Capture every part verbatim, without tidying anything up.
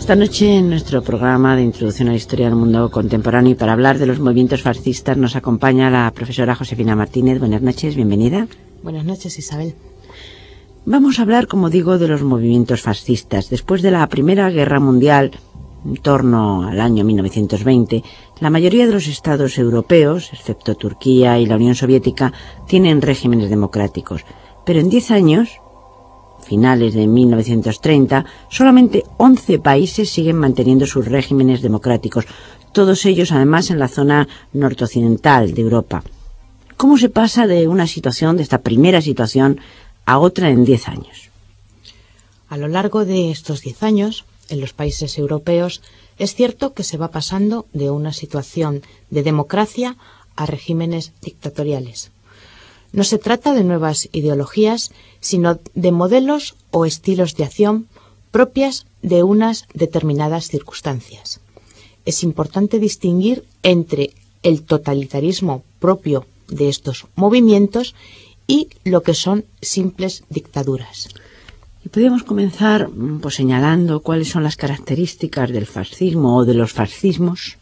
Esta noche en nuestro programa de Introducción a la Historia del Mundo Contemporáneo y para hablar de los movimientos fascistas nos acompaña la profesora Josefina Martínez. Buenas noches, bienvenida. Buenas noches, Isabel. Vamos a hablar, como digo, de los movimientos fascistas. Después de la Primera Guerra Mundial, en torno al año mil novecientos veinte, la mayoría de los estados europeos, excepto Turquía y la Unión Soviética, tienen regímenes democráticos. Pero en diez años, finales de mil novecientos treinta, solamente once países siguen manteniendo sus regímenes democráticos, todos ellos además en la zona noroccidental de Europa. ¿Cómo se pasa de una situación, de esta primera situación, a otra en diez años? A lo largo de estos diez años, en los países europeos, es cierto que se va pasando de una situación de democracia a regímenes dictatoriales. No se trata de nuevas ideologías, sino de modelos o estilos de acción propias de unas determinadas circunstancias. Es importante distinguir entre el totalitarismo propio de estos movimientos y lo que son simples dictaduras. Y podríamos comenzar pues, señalando cuáles son las características del fascismo o de los fascismos.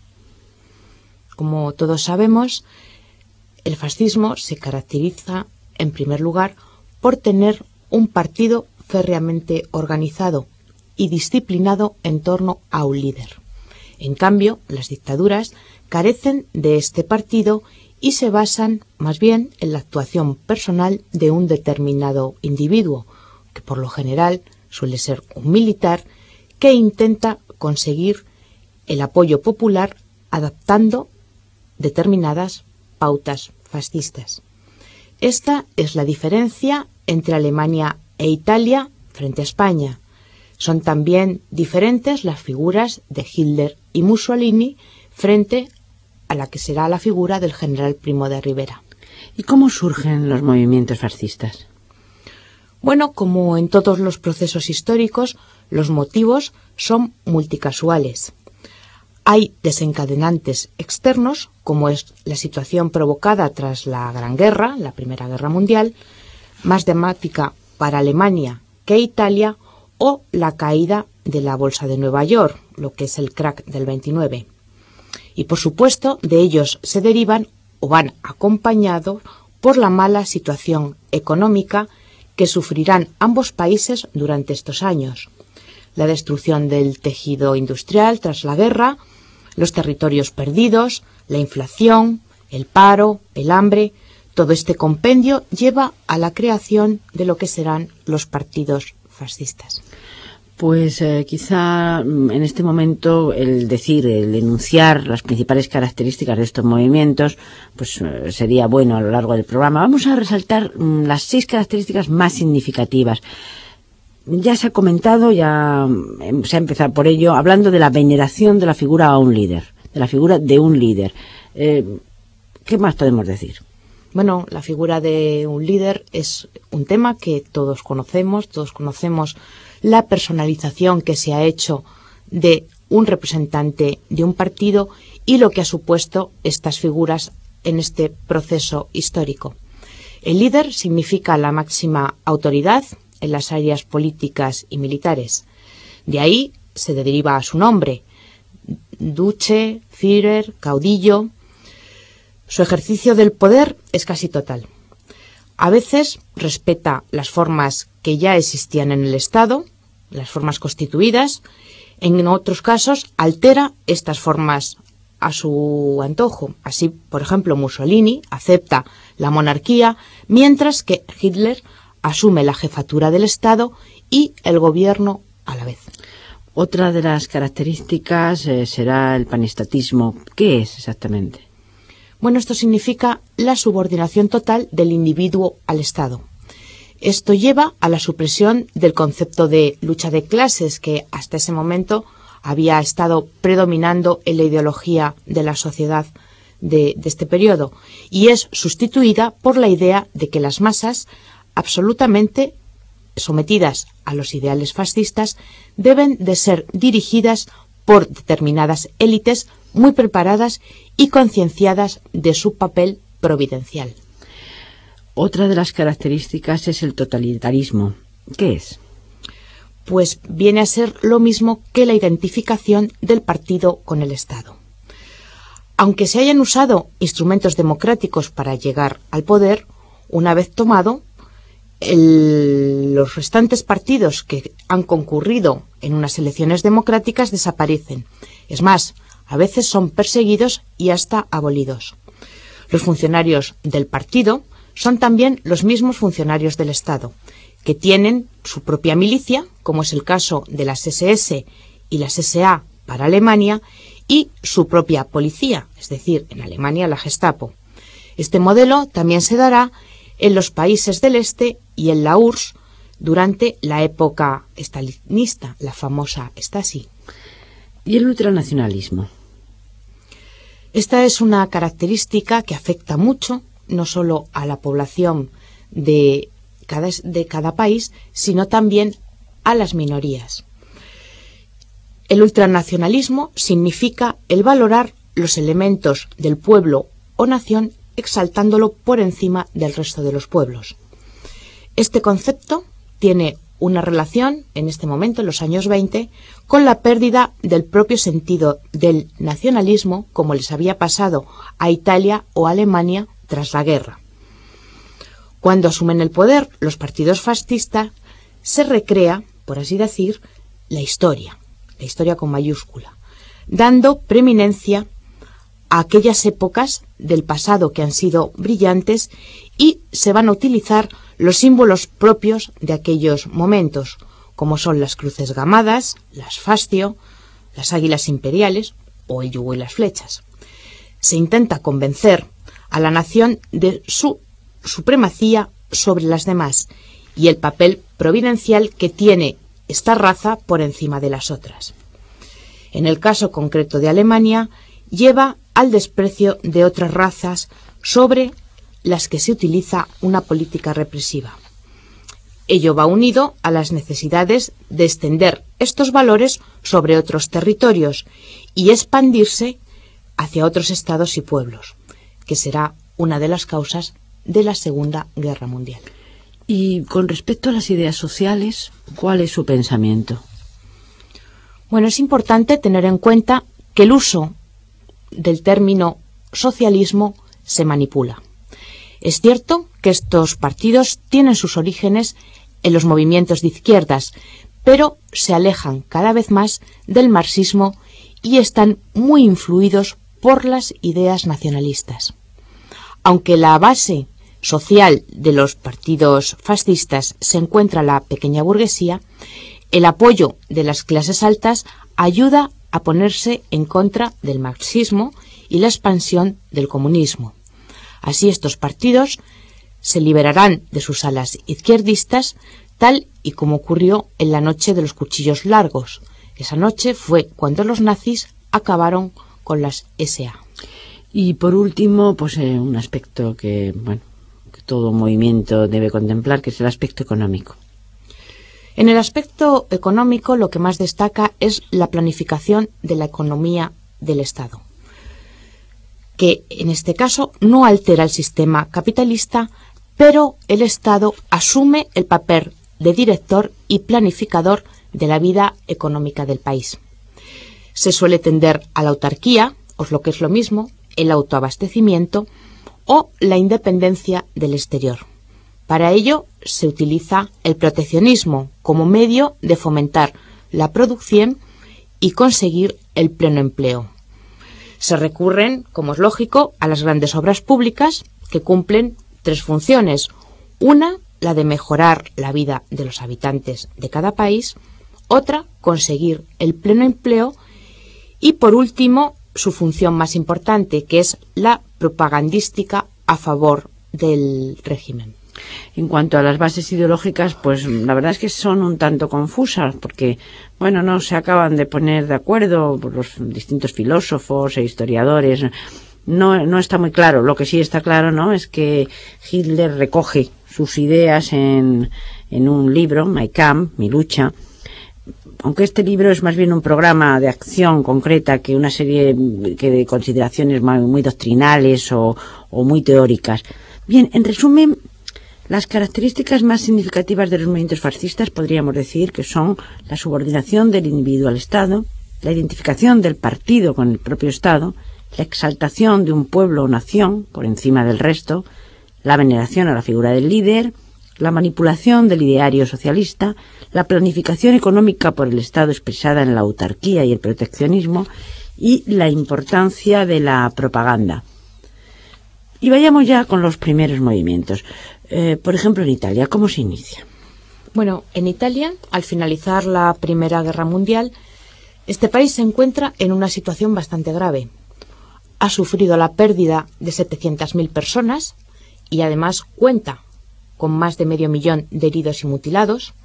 Como todos sabemos, el fascismo se caracteriza, en primer lugar, por tener un partido férreamente organizado y disciplinado en torno a un líder. En cambio, las dictaduras carecen de este partido y se basan más bien en la actuación personal de un determinado individuo, que por lo general suele ser un militar, que intenta conseguir el apoyo popular adaptando determinadas pautas fascistas. Esta es la diferencia entre Alemania e Italia frente a España. Son también diferentes las figuras de Hitler y Mussolini frente a la que será la figura del general Primo de Rivera. ¿Y cómo surgen los movimientos fascistas? Bueno, como en todos los procesos históricos, los motivos son multicasuales. Hay desencadenantes externos, como es la situación provocada tras la Gran Guerra, la Primera Guerra Mundial, más dramática para Alemania que Italia, o la caída de la Bolsa de Nueva York, lo que es el crack del veintinueve. Y por supuesto, de ellos se derivan o van acompañados por la mala situación económica que sufrirán ambos países durante estos años. La destrucción del tejido industrial tras la guerra, los territorios perdidos, la inflación, el paro, el hambre, todo este compendio lleva a la creación de lo que serán los partidos fascistas. Pues eh, quizá en este momento el decir, el enunciar las principales características de estos movimientos, pues eh, sería bueno a lo largo del programa. Vamos a resaltar mm, las seis características más significativas. Ya se ha comentado, ya se ha empezado por ello, hablando de la veneración de la figura a un líder, de la figura de un líder. Eh, ¿Qué más podemos decir? Bueno, la figura de un líder es un tema que todos conocemos, todos conocemos la personalización que se ha hecho de un representante de un partido y lo que ha supuesto estas figuras en este proceso histórico. El líder significa la máxima autoridad en las áreas políticas y militares. De ahí se deriva su nombre, Duce, Führer, caudillo. Su ejercicio del poder es casi total. A veces respeta las formas que ya existían en el Estado, las formas constituidas. En otros casos altera estas formas a su antojo. Así, por ejemplo, Mussolini acepta la monarquía, mientras que Hitler asume la jefatura del Estado y el gobierno a la vez. Otra de las características eh, será el panestatismo. ¿Qué es exactamente? Bueno, esto significa la subordinación total del individuo al Estado. Esto lleva a la supresión del concepto de lucha de clases que hasta ese momento había estado predominando en la ideología de la sociedad de, de este periodo, y es sustituida por la idea de que las masas, absolutamente sometidas a los ideales fascistas, deben de ser dirigidas por determinadas élites muy preparadas y concienciadas de su papel providencial. Otra de las características es el totalitarismo. ¿Qué es? pues viene a ser lo mismo que la identificación del partido con el Estado. Aunque se hayan usado instrumentos democráticos para llegar al poder, una vez tomado, el, los restantes partidos que han concurrido en unas elecciones democráticas desaparecen. Es más, a veces son perseguidos y hasta abolidos. Los funcionarios del partido son también los mismos funcionarios del Estado, que tienen su propia milicia, como es el caso de las ese ese y las ese a para Alemania, y su propia policía, es decir, en Alemania la Gestapo. Este modelo también se dará en los países del este y en la U R S S durante la época stalinista, la famosa Stasi. ¿Y el ultranacionalismo? Esta es una característica que afecta mucho, no solo a la población de cada, de cada país, sino también a las minorías. El ultranacionalismo significa el valorar los elementos del pueblo o nación exaltándolo por encima del resto de los pueblos. Este concepto tiene una relación, en este momento, en los años veinte, con la pérdida del propio sentido del nacionalismo, como les había pasado a Italia o Alemania tras la guerra. Cuando asumen el poder los partidos fascistas, se recrea, por así decir, la historia, la historia con mayúscula, dando preeminencia a aquellas épocas del pasado que han sido brillantes y se van a utilizar los símbolos propios de aquellos momentos, como son las cruces gamadas, las fascio, las águilas imperiales o el yugo y las flechas. Se intenta convencer a la nación de su supremacía sobre las demás y el papel providencial que tiene esta raza por encima de las otras. En el caso concreto de Alemania, lleva al desprecio de otras razas sobre las que se utiliza una política represiva. Ello va unido a las necesidades de extender estos valores sobre otros territorios y expandirse hacia otros estados y pueblos, que será una de las causas de la Segunda Guerra Mundial. Y con respecto a las ideas sociales, ¿cuál es su pensamiento? Bueno, es importante tener en cuenta que el uso del término socialismo se manipula. Es cierto que estos partidos tienen sus orígenes en los movimientos de izquierdas, pero se alejan cada vez más del marxismo y están muy influidos por las ideas nacionalistas. Aunque la base social de los partidos fascistas se encuentra la pequeña burguesía, el apoyo de las clases altas ayuda a ponerse en contra del marxismo y la expansión del comunismo. Así estos partidos se liberarán de sus alas izquierdistas, tal y como ocurrió en la noche de los cuchillos largos. Esa noche fue cuando los nazis acabaron con las ese a. Y por último, pues eh, un aspecto que, bueno, que todo movimiento debe contemplar, que es el aspecto económico. En el aspecto económico, lo que más destaca es la planificación de la economía del Estado, que en este caso no altera el sistema capitalista, pero el Estado asume el papel de director y planificador de la vida económica del país. Se suele tender a la autarquía, o lo que es lo mismo, el autoabastecimiento o la independencia del exterior. Para ello se utiliza el proteccionismo como medio de fomentar la producción y conseguir el pleno empleo. Se recurren, como es lógico, a las grandes obras públicas que cumplen tres funciones. Una, la de mejorar la vida de los habitantes de cada país. Otra, conseguir el pleno empleo. Y por último, su función más importante, que es la propagandística a favor del régimen. En cuanto a las bases ideológicas, pues la verdad es que son un tanto confusas, porque, bueno, no se acaban de poner de acuerdo los distintos filósofos e historiadores. No, no está muy claro. Lo que sí está claro, ¿no?, es que Hitler recoge sus ideas en, en un libro, Mein Kampf, Mi lucha. Aunque este libro es más bien un programa de acción concreta que una serie que de consideraciones muy, muy doctrinales o, o muy teóricas. Bien, en resumen, Las características más significativas de los movimientos fascistas podríamos decir que son la subordinación del individuo al Estado, la identificación del partido con el propio Estado, la exaltación de un pueblo o nación por encima del resto, la veneración a la figura del líder, la manipulación del ideario socialista, la planificación económica por el Estado expresada en la autarquía y el proteccionismo y la importancia de la propaganda. Y vayamos ya con los primeros movimientos. Eh, por ejemplo, en Italia, ¿cómo se inicia? Bueno, en Italia, al finalizar la Primera Guerra Mundial, este país se encuentra en una situación bastante grave. Ha sufrido la pérdida de setecientas mil personas y además cuenta con más de medio millón de heridos y mutilados.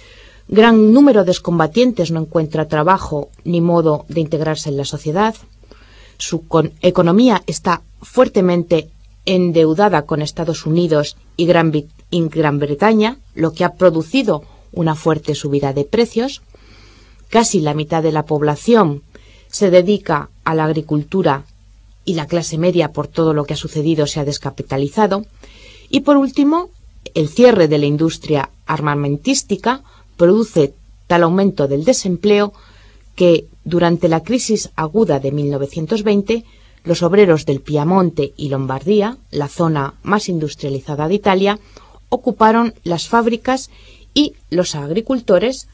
Gran número de excombatientes no encuentra trabajo ni modo de integrarse en la sociedad. Su economía está fuertemente endeudada con Estados Unidos y Gran, y Gran Bretaña, lo que ha producido una fuerte subida de precios. Casi la mitad de la población se dedica a la agricultura y la clase media, por todo lo que ha sucedido, se ha descapitalizado. Y por último, el cierre de la industria armamentística produce tal aumento del desempleo que durante la crisis aguda de mil novecientos veinte los obreros del Piamonte y Lombardía, la zona más industrializada de Italia, ocuparon las fábricas y los agricultores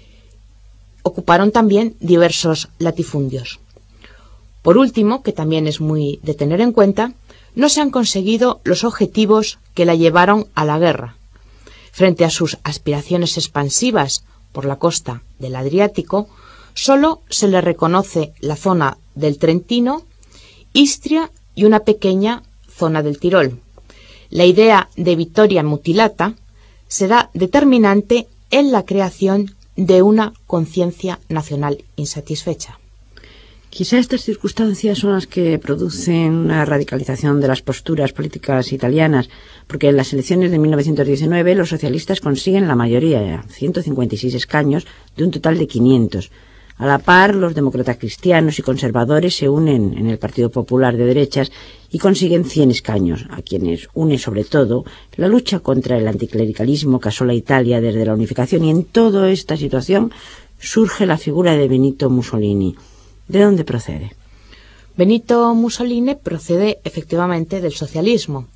ocuparon también diversos latifundios. Por último, que también es muy de tener en cuenta, no se han conseguido los objetivos que la llevaron a la guerra. Frente a sus aspiraciones expansivas por la costa del Adriático, solo se le reconoce la zona del Trentino, Istria y una pequeña zona del Tirol. La idea de Vittoria Mutilata será determinante en la creación de una conciencia nacional insatisfecha. Quizá estas circunstancias son las que producen una radicalización de las posturas políticas italianas, porque en las elecciones de mil novecientos diecinueve los socialistas consiguen la mayoría, ciento cincuenta y seis escaños, de un total de quinientos. A la par, los demócratas cristianos y conservadores se unen en el Partido Popular de Derechas y consiguen cien escaños, a quienes une sobre todo la lucha contra el anticlericalismo que asola Italia desde la unificación, y en toda esta situación surge la figura de Benito Mussolini. ¿De dónde procede? Benito Mussolini procede efectivamente del socialismo.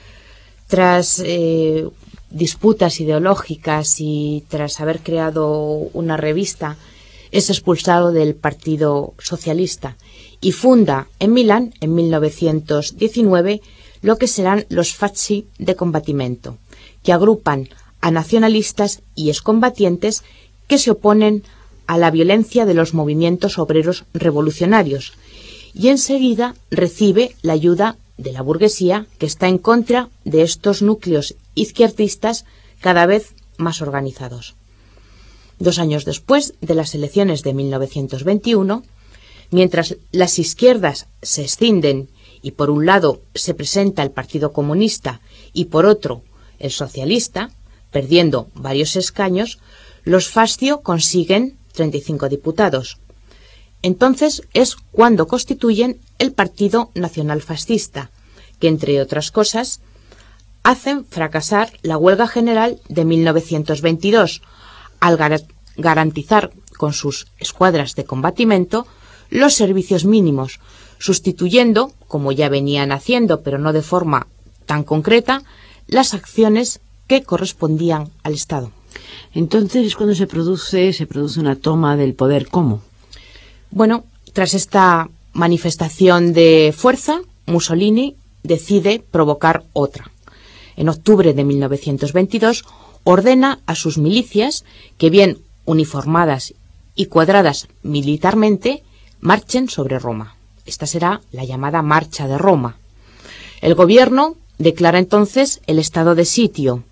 Tras eh, disputas ideológicas y tras haber creado una revista, es expulsado del Partido Socialista y funda en Milán, en mil novecientos diecinueve, lo que serán los Fasci de Combattimento, que agrupan a nacionalistas y excombatientes que se oponen a la violencia de los movimientos obreros revolucionarios, y enseguida recibe la ayuda de la burguesía, que está en contra de estos núcleos izquierdistas cada vez más organizados. Dos años después de las elecciones de mil novecientos veintiuno, mientras las izquierdas se escinden y por un lado se presenta el Partido Comunista y por otro el socialista, perdiendo varios escaños, los Fascio consiguen treinta y cinco diputados. Entonces es cuando constituyen el Partido Nacional Fascista, que entre otras cosas hacen fracasar la huelga general de mil novecientos veintidós, al gar garantizar con sus escuadras de combatimiento los servicios mínimos, sustituyendo, como ya venían haciendo, pero no de forma tan concreta, las acciones que correspondían al Estado. Entonces es cuando se produce, se produce una toma del poder. ¿Cómo? Bueno, tras esta manifestación de fuerza, Mussolini decide provocar otra. En octubre de mil novecientos veintidós ordena a sus milicias que, bien uniformadas y cuadradas militarmente, marchen sobre Roma. Esta será la llamada Marcha de Roma. El gobierno declara entonces el estado de sitio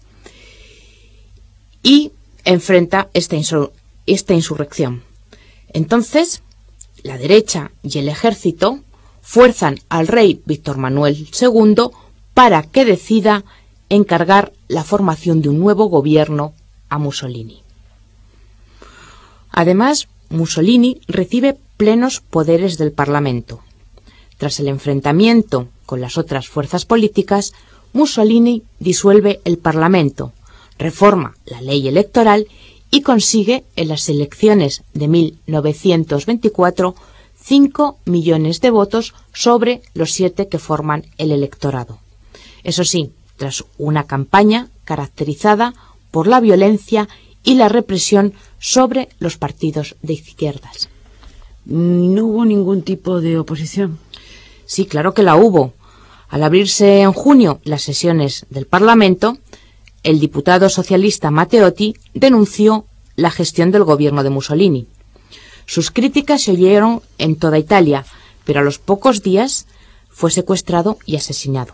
y enfrenta esta, insur esta insurrección. Entonces, la derecha y el ejército fuerzan al rey Víctor Manuel segundo para que decida encargar la formación de un nuevo gobierno a Mussolini. Además, Mussolini recibe plenos poderes del Parlamento. Tras el enfrentamiento con las otras fuerzas políticas, Mussolini disuelve el Parlamento, reforma la ley electoral y consigue en las elecciones de mil novecientos veinticuatro cinco millones de votos sobre los siete que forman el electorado. Eso sí, tras una campaña caracterizada por la violencia y la represión sobre los partidos de izquierdas. ¿No hubo ningún tipo de oposición? Sí, claro que la hubo. Al abrirse en junio las sesiones del Parlamento, el diputado socialista Matteotti denunció la gestión del gobierno de Mussolini. Sus críticas se oyeron en toda Italia, pero a los pocos días fue secuestrado y asesinado.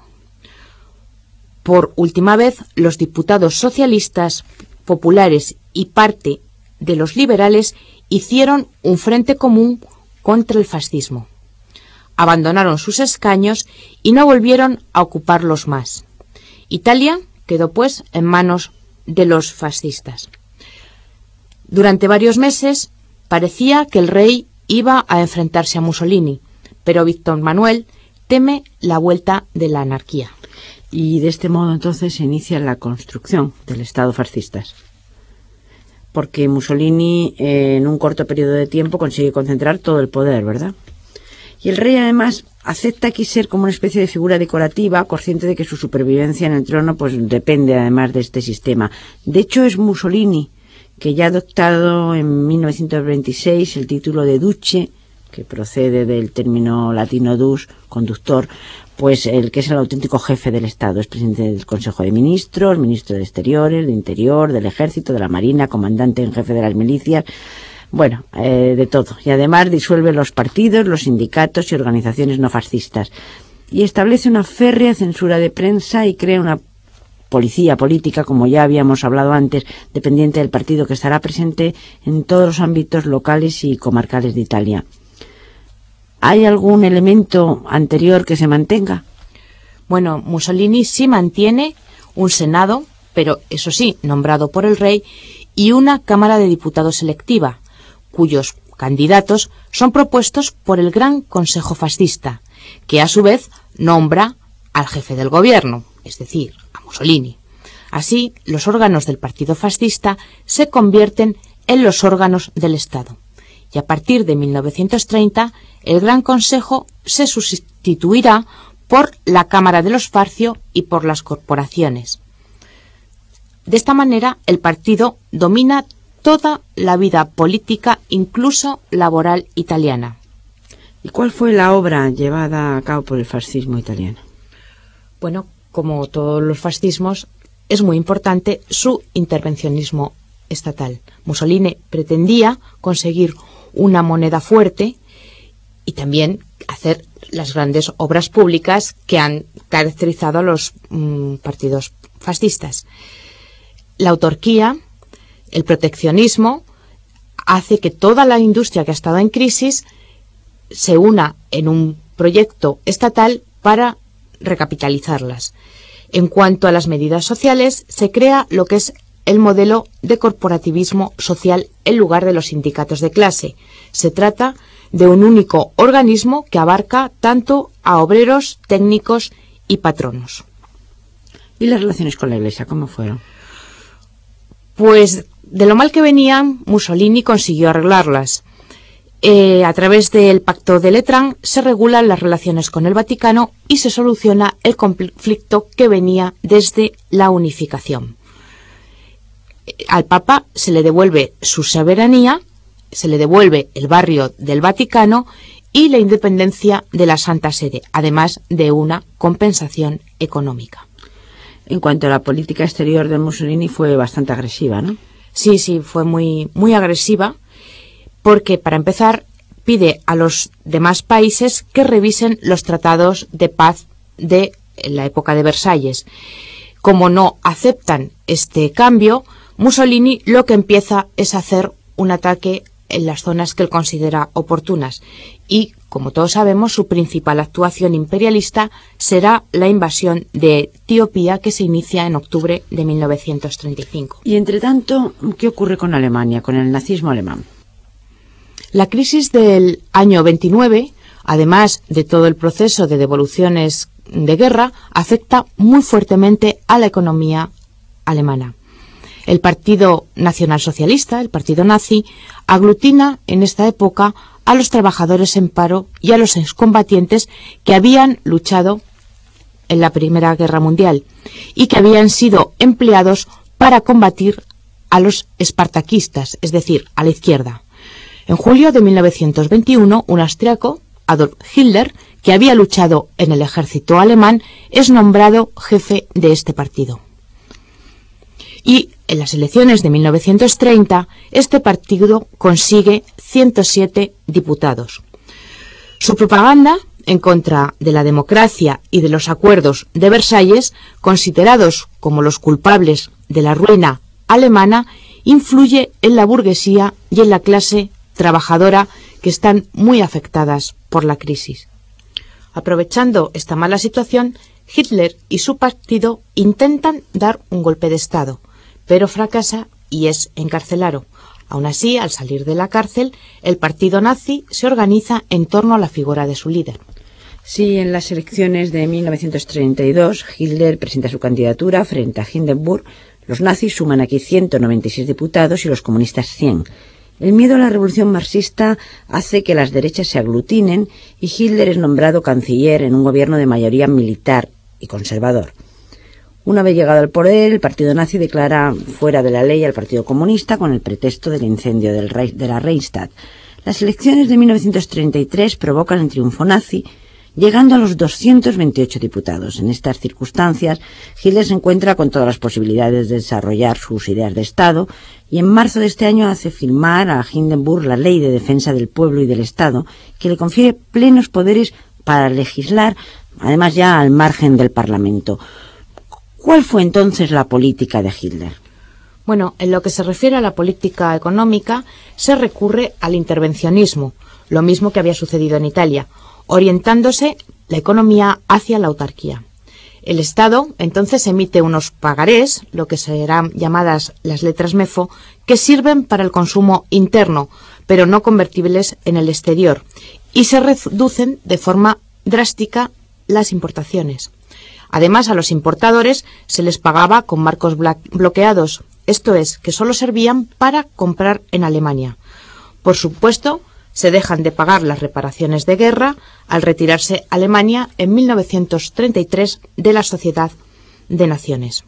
Por última vez, los diputados socialistas, populares y parte de los liberales hicieron un frente común contra el fascismo. Abandonaron sus escaños y no volvieron a ocuparlos más. Italia quedó pues en manos de los fascistas. Durante varios meses parecía que el rey iba a enfrentarse a Mussolini, pero Víctor Manuel teme la vuelta de la anarquía. Y de este modo entonces se inicia la construcción del Estado fascista. Porque Mussolini eh, en un corto periodo de tiempo consigue concentrar todo el poder, ¿verdad? Y el rey además acepta aquí ser como una especie de figura decorativa, consciente de que su supervivencia en el trono pues depende además de este sistema. De hecho es Mussolini que ya ha adoptado en mil novecientos veintiséis el título de duce, que procede del término latino dus, conductor, pues el que es el auténtico jefe del Estado, es presidente del Consejo de Ministros, ministro de Exteriores, de Interior, del Ejército, de la Marina, comandante en jefe de las milicias, bueno, eh, de todo. Y además disuelve los partidos, los sindicatos y organizaciones no fascistas. Y establece una férrea censura de prensa y crea una policía política, como ya habíamos hablado antes, dependiente del partido, que estará presente en todos los ámbitos locales y comarcales de Italia. ¿Hay algún elemento anterior que se mantenga? Bueno, Mussolini sí mantiene un Senado, pero eso sí, nombrado por el rey, y una Cámara de Diputados electiva, cuyos candidatos son propuestos por el Gran Consejo Fascista, que a su vez nombra al jefe del gobierno, es decir, a Mussolini. Así, los órganos del partido fascista se convierten en los órganos del Estado. Y a partir de mil novecientos treinta, el Gran Consejo se sustituirá por la Cámara de los Farcio y por las corporaciones. De esta manera, el partido domina toda la vida política, incluso laboral italiana. ¿Y cuál fue la obra llevada a cabo por el fascismo italiano? Bueno, como todos los fascismos, es muy importante su intervencionismo estatal. Mussolini pretendía conseguir una moneda fuerte y también hacer las grandes obras públicas que han caracterizado a los mmm, partidos fascistas. La autarquía, el proteccionismo, hace que toda la industria que ha estado en crisis se una en un proyecto estatal para recapitalizarlas. En cuanto a las medidas sociales, se crea lo que es el modelo de corporativismo social en lugar de los sindicatos de clase. Se trata de un único organismo que abarca tanto a obreros, técnicos y patronos. ¿Y las relaciones con la Iglesia cómo fueron? Pues de lo mal que venían, Mussolini consiguió arreglarlas. Eh, a través del Pacto de Letrán se regulan las relaciones con el Vaticano y se soluciona el conflicto que venía desde la unificación. Al Papa se le devuelve su soberanía, se le devuelve el barrio del Vaticano y la independencia de la Santa Sede, además de una compensación económica. En cuanto a la política exterior de Mussolini, fue bastante agresiva, ¿no? Sí, sí, fue muy, muy agresiva, porque, para empezar, pide a los demás países que revisen los tratados de paz de la época de Versalles. Como no aceptan este cambio, Mussolini lo que empieza es hacer un ataque en las zonas que él considera oportunas y, como todos sabemos, su principal actuación imperialista será la invasión de Etiopía, que se inicia en octubre de mil novecientos treinta y cinco. Y entre tanto, ¿qué ocurre con Alemania, con el nazismo alemán? La crisis del año veintinueve, además de todo el proceso de devoluciones de guerra afecta muy fuertemente a la economía alemana. El Partido Nacionalsocialista, el partido nazi, aglutina en esta época a los trabajadores en paro y a los excombatientes que habían luchado en la Primera Guerra Mundial y que habían sido empleados para combatir a los espartaquistas, es decir, a la izquierda. En julio de mil novecientos veintiuno, un austriaco, Adolf Hitler, que había luchado en el ejército alemán, es nombrado jefe de este partido. Y en las elecciones de mil novecientos treinta, este partido consigue ciento siete diputados. Su propaganda en contra de la democracia y de los acuerdos de Versalles, considerados como los culpables de la ruina alemana, influye en la burguesía y en la clase trabajadora, que están muy afectadas por la crisis. Aprovechando esta mala situación, Hitler y su partido intentan dar un golpe de Estado, pero fracasa y es encarcelado. Aún así, al salir de la cárcel, el partido nazi se organiza en torno a la figura de su líder. Sí, en las elecciones de mil novecientos treinta y dos, Hitler presenta su candidatura frente a Hindenburg. Los nazis suman aquí ciento noventa y seis diputados y los comunistas cien. El miedo a la revolución marxista hace que las derechas se aglutinen y Hitler es nombrado canciller en un gobierno de mayoría militar y conservador. Una vez llegado al poder, el partido nazi declara fuera de la ley al partido comunista con el pretexto del incendio del Reich, de la Reichstag. Las elecciones de mil novecientos treinta y tres provocan el triunfo nazi, llegando a los doscientos veintiocho diputados. En estas circunstancias, Hitler se encuentra con todas las posibilidades de desarrollar sus ideas de Estado y en marzo de este año hace firmar a Hindenburg la Ley de Defensa del Pueblo y del Estado, que le confiere plenos poderes para legislar, además ya al margen del Parlamento. ¿Cuál fue entonces la política de Hitler? Bueno, en lo que se refiere a la política económica, se recurre al intervencionismo, lo mismo que había sucedido en Italia, orientándose la economía hacia la autarquía. El Estado entonces emite unos pagarés, lo que serán llamadas las letras M E F O, que sirven para el consumo interno, pero no convertibles en el exterior, y se reducen de forma drástica las importaciones. Además, a los importadores se les pagaba con marcos bloqueados, esto es, que solo servían para comprar en Alemania. Por supuesto, se dejan de pagar las reparaciones de guerra al retirarse Alemania en mil novecientos treinta y tres de la Sociedad de Naciones.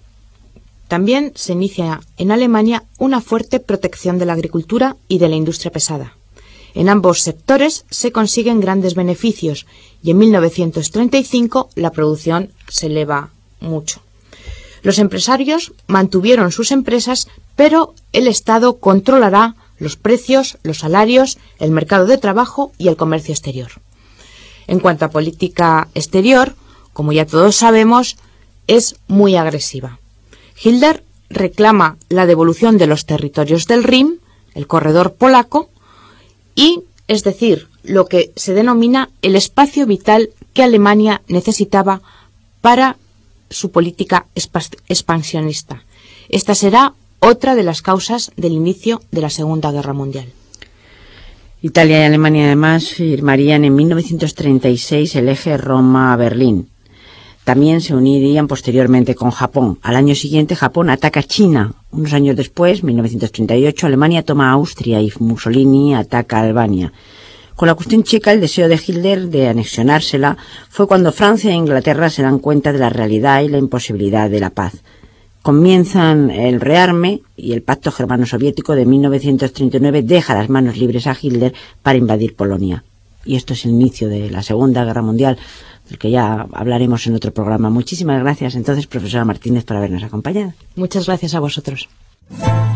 También se inicia en Alemania una fuerte protección de la agricultura y de la industria pesada. En ambos sectores se consiguen grandes beneficios y en mil novecientos treinta y cinco la producción se eleva mucho. Los empresarios mantuvieron sus empresas, pero el Estado controlará los precios, los salarios, el mercado de trabajo y el comercio exterior. En cuanto a política exterior, como ya todos sabemos, es muy agresiva. Hitler reclama la devolución de los territorios del Rin, el corredor polaco, y, es decir, lo que se denomina el espacio vital que Alemania necesitaba para su política expansionista. Esta será otra de las causas del inicio de la Segunda Guerra Mundial. Italia y Alemania además firmarían en mil novecientos treinta y seis el eje Roma-Berlín. También se unirían posteriormente con Japón. Al año siguiente Japón ataca China. Unos años después, mil novecientos treinta y ocho, Alemania toma Austria y Mussolini ataca Albania. Con la cuestión checa, el deseo de Hitler de anexionársela fue cuando Francia e Inglaterra se dan cuenta de la realidad y la imposibilidad de la paz. Comienzan el rearme y el pacto germano-soviético de mil novecientos treinta y nueve deja las manos libres a Hitler para invadir Polonia. Y esto es el inicio de la Segunda Guerra Mundial, del que ya hablaremos en otro programa. Muchísimas gracias entonces, profesora Martínez, por habernos acompañado. Muchas gracias a vosotros.